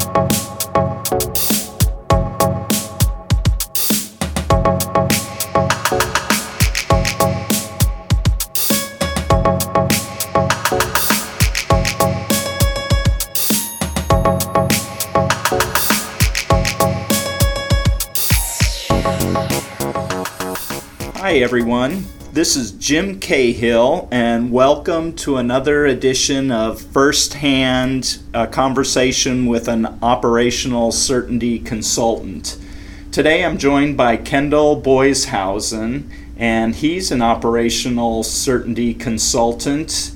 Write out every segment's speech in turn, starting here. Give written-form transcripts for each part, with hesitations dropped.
Hi everyone, this is Jim Cahill and welcome to another edition of Firsthand, a conversation with an operational certainty consultant. Today I'm joined by Kendall Boyshausen, and he's an operational certainty consultant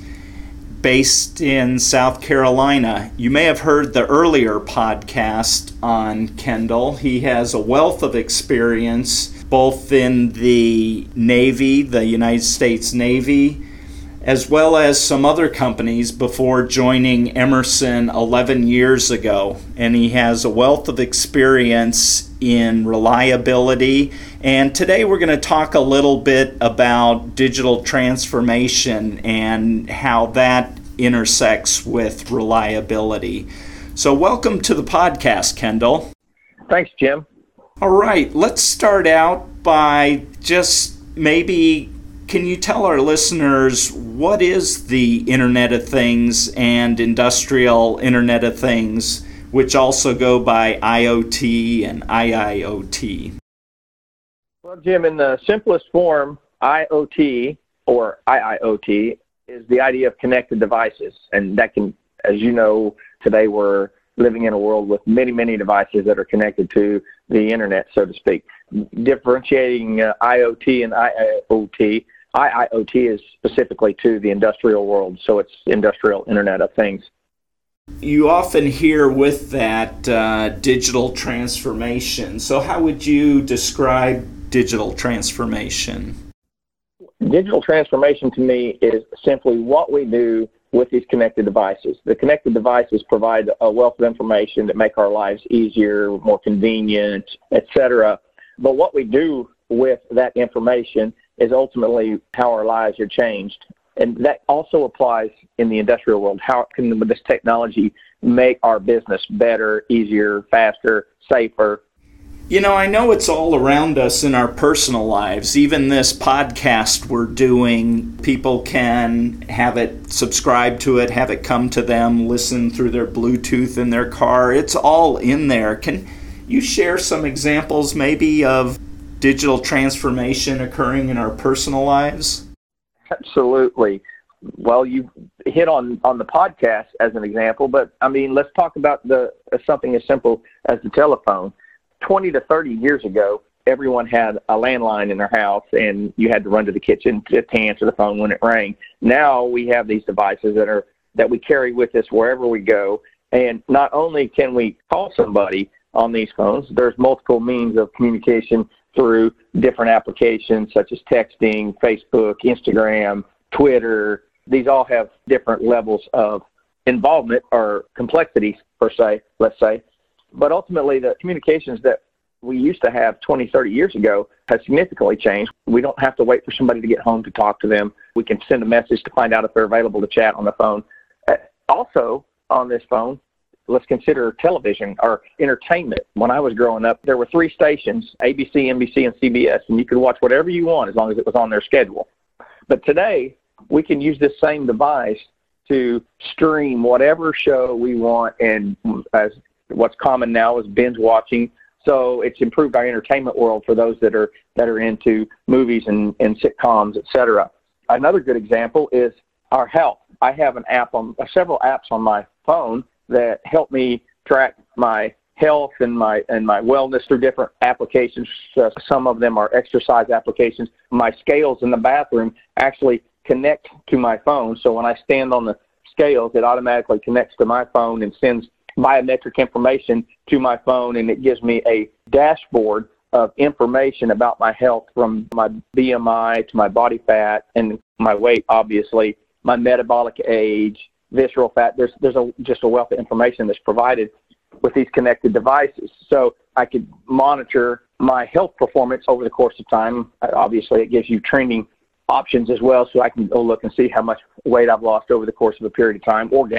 based in South Carolina. You may have heard the earlier podcast on Kendall. He has a wealth of experience both in the Navy, the United States Navy, as well as some other companies before joining Emerson 11 years ago. And he has a wealth of experience in reliability. And today we're going to talk a little bit about digital transformation and how that intersects with reliability. So welcome to the podcast, Kendall. Thanks, Jim. All right, let's start out by just maybe, can you tell our listeners what is the Internet of Things and Industrial Internet of Things, which also go by IoT and IIoT? Well, Jim, in the simplest form, IoT or IIoT is the idea of connected devices. And that can, as you know, today we're living in a world with many, many devices that are connected to the internet, so to speak. Differentiating IoT and IIoT, IIoT is specifically to the industrial world, so it's Industrial Internet of Things. You often hear with that digital transformation. So how would you describe digital transformation? Digital transformation to me is simply what we do with these connected devices. The connected devices provide a wealth of information that make our lives easier, more convenient, etc. But what we do with that information is ultimately how our lives are changed. And that also applies in the industrial world. How can this technology make our business better, easier, faster, safer? You know, I know it's all around us in our personal lives. Even this podcast we're doing, people can have it, subscribe to it, have it come to them, listen through their Bluetooth in their car. It's all in there. Can you share some examples maybe of digital transformation occurring in our personal lives? Absolutely. Well, you hit on the podcast as an example, but I mean, let's talk about something as simple as the telephone. 20 to 30 years ago, everyone had a landline in their house, and you had to run to the kitchen to answer the phone when it rang. Now we have these devices that we carry with us wherever we go, and not only can we call somebody on these phones, there's multiple means of communication through different applications such as texting, Facebook, Instagram, Twitter. These all have different levels of involvement or complexities, per se, let's say. But ultimately, the communications that we used to have 20, 30 years ago has significantly changed. We don't have to wait for somebody to get home to talk to them. We can send a message to find out if they're available to chat on the phone. Also, on this phone, let's consider television or entertainment. When I was growing up, there were 3 stations, ABC, NBC, and CBS, and you could watch whatever you want as long as it was on their schedule. But today, we can use this same device to stream whatever show we want, and as what's common now is binge watching. So it's improved our entertainment world for those that are into movies and sitcoms, etc. Another good example is our health. I have several apps on my phone that help me track my health and my wellness through different applications. Some of them are exercise applications. My scales in the bathroom actually connect to my phone. So when I stand on the scales, it automatically connects to my phone and sends biometric information to my phone, and it gives me a dashboard of information about my health, from my BMI to my body fat and my weight, obviously, my metabolic age, visceral fat. There's just a wealth of information that's provided with these connected devices. So I could monitor my health performance over the course of time. Obviously, it gives you training options as well, so I can go look and see how much weight I've lost over the course of a period of time or gained.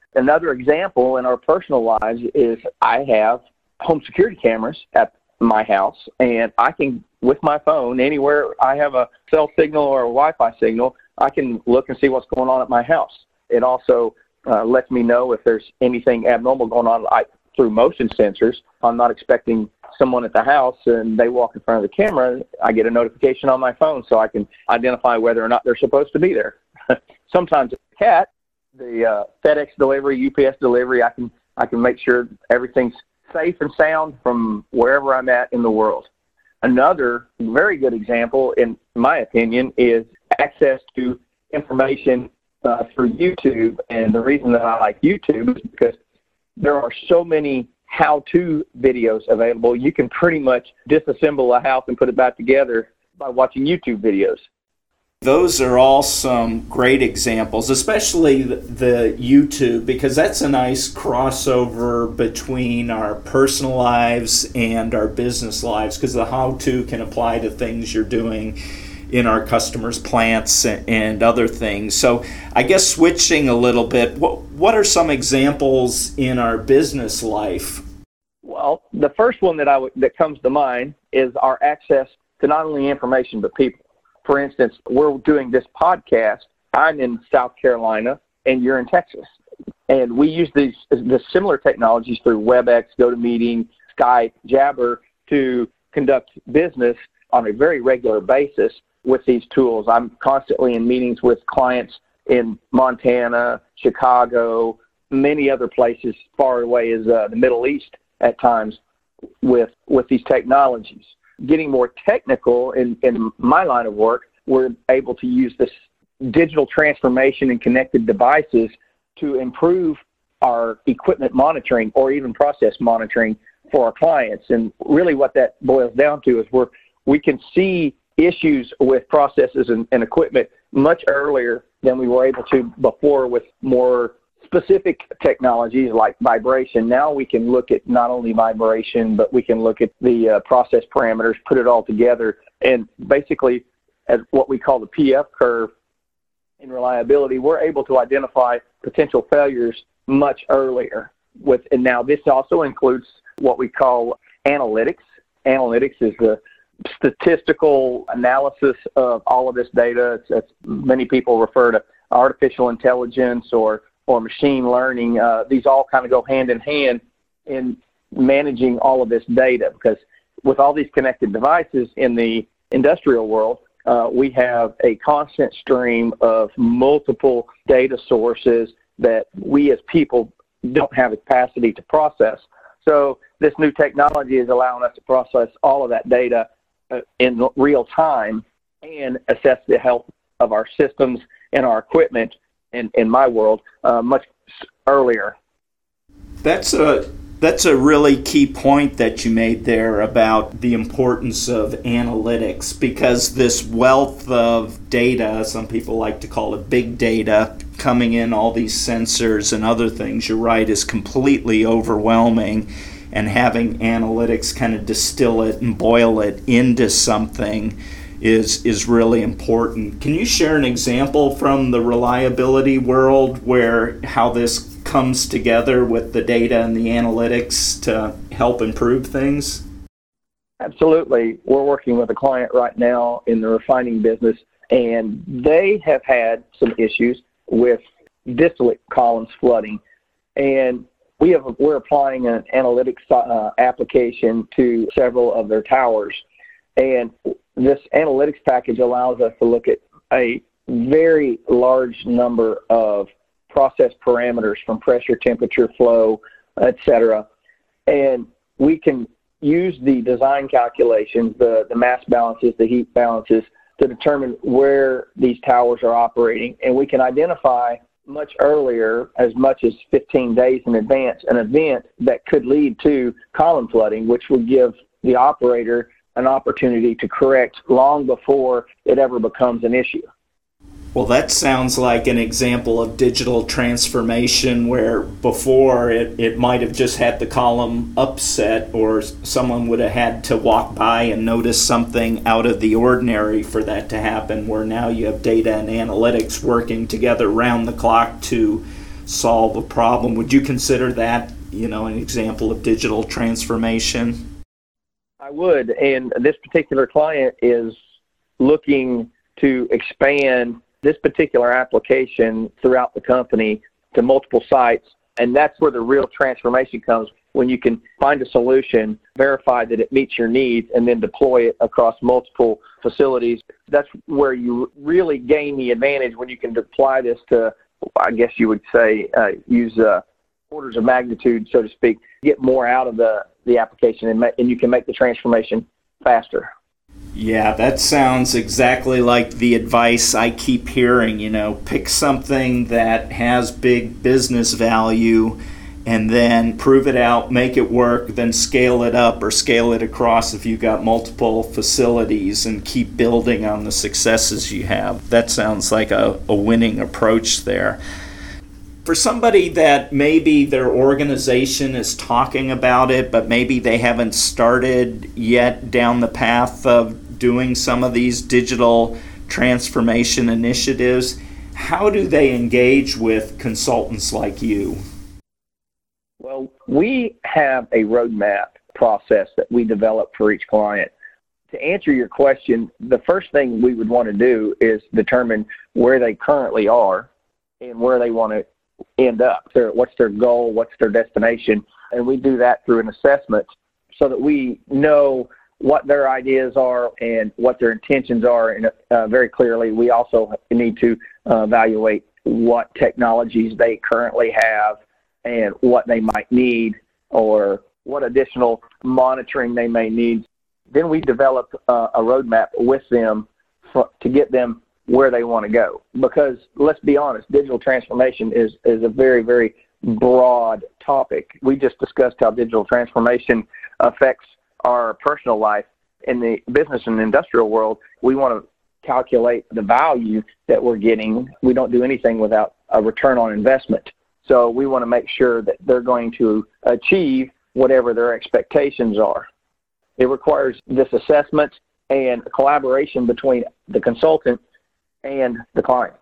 Another example in our personal lives is I have home security cameras at my house, and I can, with my phone, anywhere I have a cell signal or a Wi-Fi signal, I can look and see what's going on at my house. It also lets me know if there's anything abnormal going on through motion sensors. I'm not expecting someone at the house and they walk in front of the camera. I get a notification on my phone so I can identify whether or not they're supposed to be there. Sometimes it's a cat, the FedEx delivery, UPS delivery, I can make sure everything's safe and sound from wherever I'm at in the world. Another very good example, in my opinion, is access to information through YouTube. And the reason that I like YouTube is because there are so many how-to videos available. You can pretty much disassemble a house and put it back together by watching YouTube videos. Those are all some great examples, especially the YouTube, because that's a nice crossover between our personal lives and our business lives, because the how-to can apply to things you're doing in our customers' plants and other things. So I guess switching a little bit, what are some examples in our business life? Well, the first one that comes to mind is our access to not only information but people. For instance, we're doing this podcast. I'm in South Carolina, and you're in Texas. And we use the similar technologies through WebEx, GoToMeeting, Skype, Jabber to conduct business on a very regular basis with these tools. I'm constantly in meetings with clients in Montana, Chicago, many other places far away as the Middle East at times with these technologies. Getting more technical in my line of work, we're able to use this digital transformation and connected devices to improve our equipment monitoring or even process monitoring for our clients. And really what that boils down to is we can see issues with processes and equipment much earlier than we were able to before with more specific technologies like vibration. Now we can look at not only vibration, but we can look at the process parameters, put it all together, and basically at what we call the PF curve in reliability, we're able to identify potential failures much earlier. And now this also includes what we call analytics. Analytics is the statistical analysis of all of this data. It's many people refer to artificial intelligence or machine learning. These all kind of go hand in hand in managing all of this data, because with all these connected devices in the industrial world, we have a constant stream of multiple data sources that we as people don't have the capacity to process. So this new technology is allowing us to process all of that data in real time and assess the health of our systems and our equipment, in my world, much earlier. That's a really key point that you made there about the importance of analytics, because this wealth of data, some people like to call it big data, coming in, all these sensors and other things, you're right, is completely overwhelming. And having analytics kind of distill it and boil it into something is really important. Can you share an example from the reliability world where how this comes together with the data and the analytics to help improve things? Absolutely. We're working with a client right now in the refining business, and they have had some issues with distillate columns flooding. And we're applying an analytics application to several of their towers. And this analytics package allows us to look at a very large number of process parameters from pressure, temperature, flow, etc. And we can use the design calculations, the mass balances, the heat balances, to determine where these towers are operating. And we can identify much earlier, as much as 15 days in advance, an event that could lead to column flooding, which would give the operator an opportunity to correct long before it ever becomes an issue. Well, that sounds like an example of digital transformation where before it might have just had the column upset, or someone would have had to walk by and notice something out of the ordinary for that to happen, where now you have data and analytics working together round the clock to solve a problem. Would you consider that, an example of digital transformation? I would, and this particular client is looking to expand this particular application throughout the company to multiple sites, and that's where the real transformation comes, when you can find a solution, verify that it meets your needs, and then deploy it across multiple facilities. That's where you really gain the advantage, when you can apply this to, I guess you would say, use orders of magnitude, so to speak, get more out of the application, and you can make the transformation faster. Yeah, that sounds exactly like the advice I keep hearing. Pick something that has big business value and then prove it out, make it work, then scale it up or scale it across if you've got multiple facilities, and keep building on the successes you have. That sounds like a winning approach there. For somebody that maybe their organization is talking about it, but maybe they haven't started yet down the path of doing some of these digital transformation initiatives, how do they engage with consultants like you? Well, we have a roadmap process that we develop for each client. To answer your question, the first thing we would want to do is determine where they currently are and where they want to end up. What's their goal? What's their destination? And we do that through an assessment so that we know what their ideas are and what their intentions are. And very clearly, we also need to evaluate what technologies they currently have and what they might need, or what additional monitoring they may need. Then we develop a roadmap with them to get them where they want to go. Because let's be honest, digital transformation is a very, very broad topic. We just discussed how digital transformation affects our personal life. In the business and industrial world, we want to calculate the value that we're getting. We don't do anything without a return on investment. So we want to make sure that they're going to achieve whatever their expectations are. It requires this assessment and collaboration between the consultant and the client.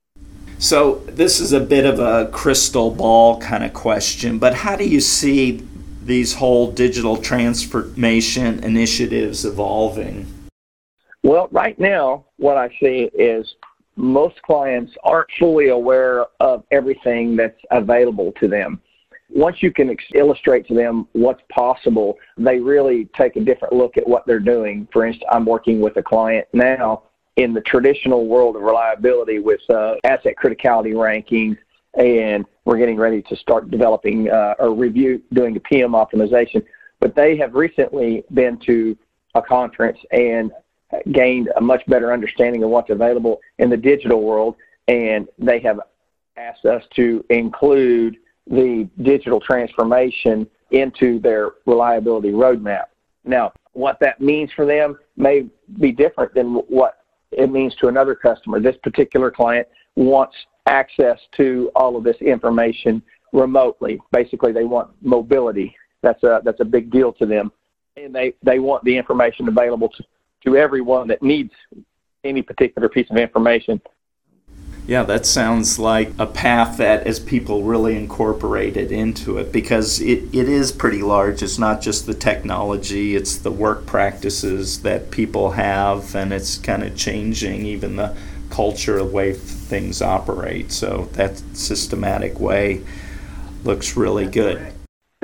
So this is a bit of a crystal ball kind of question, but how do you see these whole digital transformation initiatives evolving? Well, right now, what I see is most clients aren't fully aware of everything that's available to them. Once you can illustrate to them what's possible, they really take a different look at what they're doing. For instance, I'm working with a client now in the traditional world of reliability with asset criticality rankings, and we're getting ready to start developing doing a PM optimization. But they have recently been to a conference and gained a much better understanding of what's available in the digital world, and they have asked us to include the digital transformation into their reliability roadmap. Now, what that means for them may be different than what it means to another customer. This particular client wants access to all of this information remotely. Basically, they want mobility. That's a big deal to them, and they want the information available to everyone that needs any particular piece of information. Yeah, that sounds like a path that as people really incorporate it into it, because it is pretty large. It's not just the technology, it's the work practices that people have, and it's kind of changing even the culture, the way things operate. So that systematic way looks really good.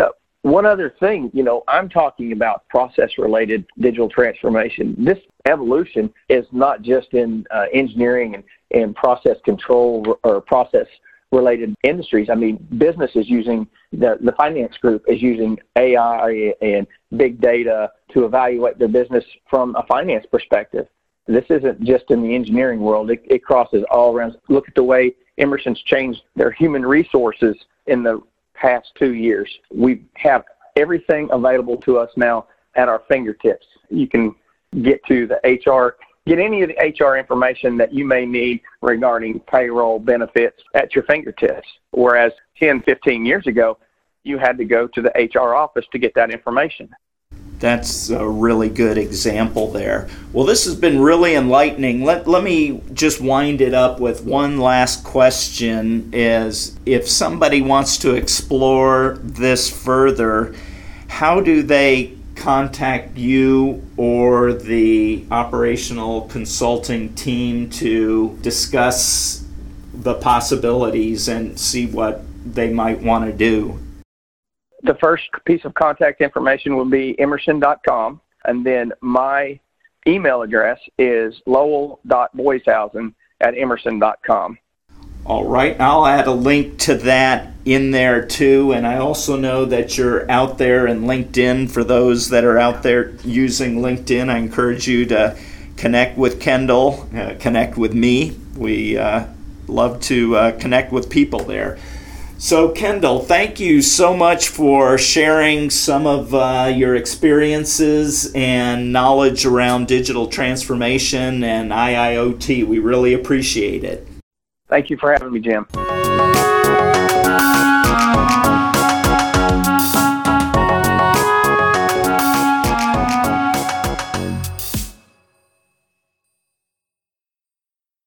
One other thing, I'm talking about process-related digital transformation. This evolution is not just in engineering and process control or process-related industries. I mean, business is using, the finance group is using AI and big data to evaluate their business from a finance perspective. This isn't just in the engineering world. It crosses all around. Look at the way Emerson's changed their human resources in the past 2 years. We have everything available to us now at our fingertips. You can get to the HR, get any of the HR information that you may need regarding payroll benefits at your fingertips. Whereas 10, 15 years ago, you had to go to the HR office to get that information. That's a really good example there. Well, this has been really enlightening. Let me just wind it up with one last question, is if somebody wants to explore this further, how do they contact you or the operational consulting team to discuss the possibilities and see what they might want to do? The first piece of contact information will be emerson.com, and then my email address is lowell.boyshausen@emerson.com. All right, I'll add a link to that in there too, and I also know that you're out there in LinkedIn. For those that are out there using LinkedIn, I encourage you to connect with Kendall, connect with me. We love to connect with people there. So, Kendall, thank you so much for sharing some of your experiences and knowledge around digital transformation and IIoT. We really appreciate it. Thank you for having me, Jim.